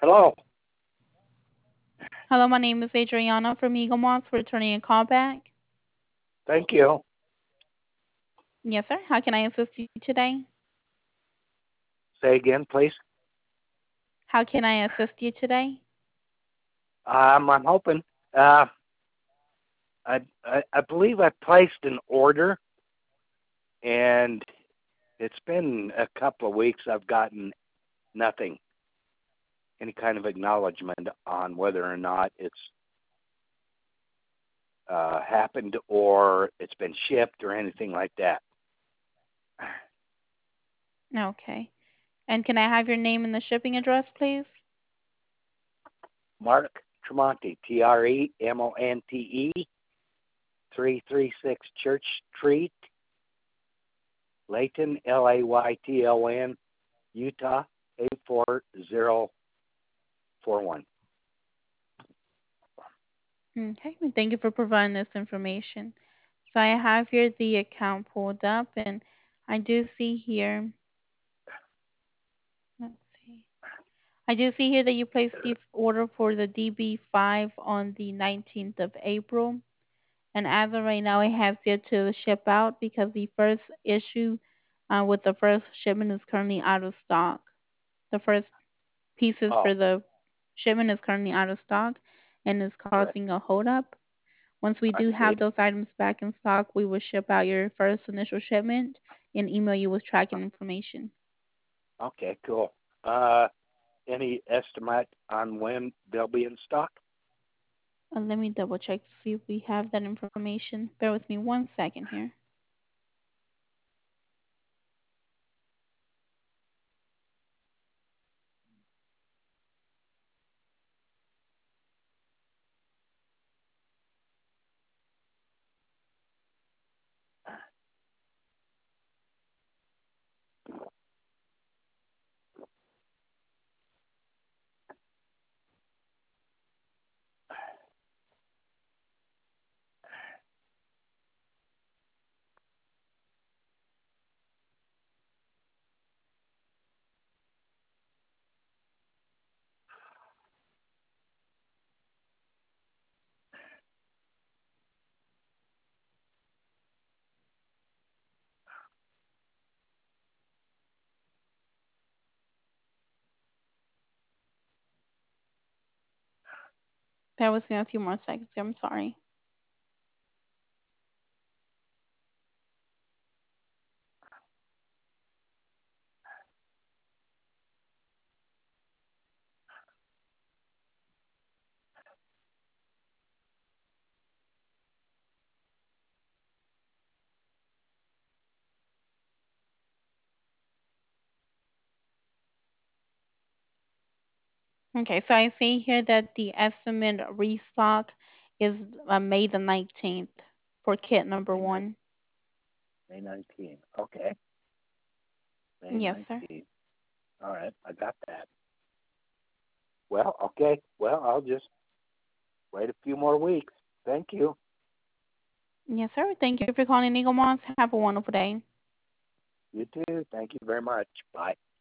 Hello. Hello, my name is Adriana from Eagle Moss, returning a call back. Thank you. Yes, sir. How can I assist you today? Say again, please. How can I assist you today? I'm hoping. I believe I placed an order, and it's been a couple of weeks. I've gotten nothing, any kind of acknowledgement on whether or not it's happened or it's been shipped or anything like that. Okay. And can I have your name and the shipping address, please? Mark Tremonte, Tremonte, 336 Church Street, Layton, Layton, Utah, 84041. Okay. Thank you for providing this information. So I have here the account pulled up, and I do see here. Let's see. I do see here that you placed the order for the DB5 on the 19th of April. And as of right now, it has yet to ship out because the first issue with the first shipment is currently out of stock. The first pieces Oh, for the shipment is currently out of stock and is right. causing a holdup. Once we I do see. have those items back in stock, we will ship out your first initial shipment and email you with tracking information. Okay, cool. Any estimate on when they'll be in stock? Let me double check to see if we have that information. Bear with me 1 second here. Bear with me a few more seconds here. I'm sorry. Okay, so I see here that the estimate restock is May the 19th for kit number May 9, one. May 19. Okay, May Yes, sir. 19. All right, I got that. Well, okay. Well, I'll just wait a few more weeks. Thank you. Yes, sir. Thank you for calling Eagle Moss. Have a wonderful day. You too. Thank you very much. Bye.